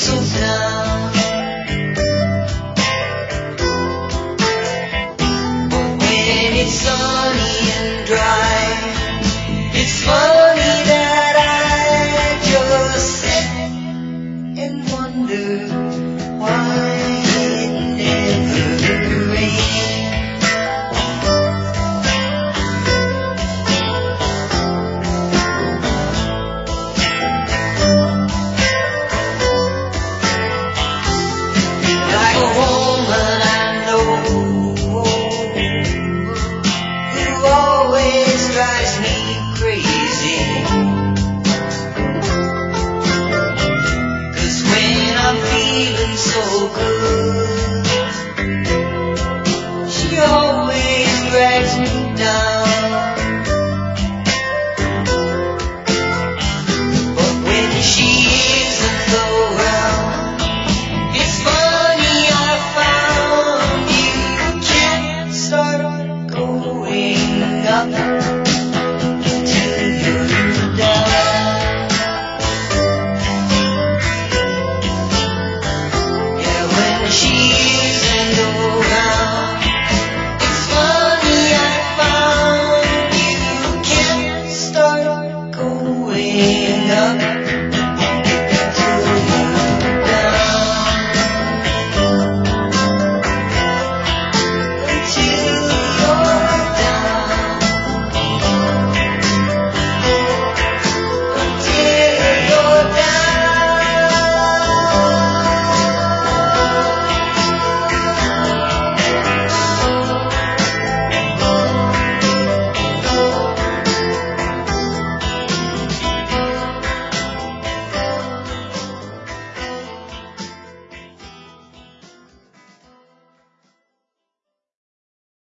so down. But when it's sunny and dry, it's funny that I just sit and wonder why it never rains. Like a woman I know who always drives me crazy. 'Cause when I'm feeling so good, she always drags me down. But when she isn't around, it's funny I found you can't start going up till you're down. Yeah, when she isn't around, it's funny I found you can't start going up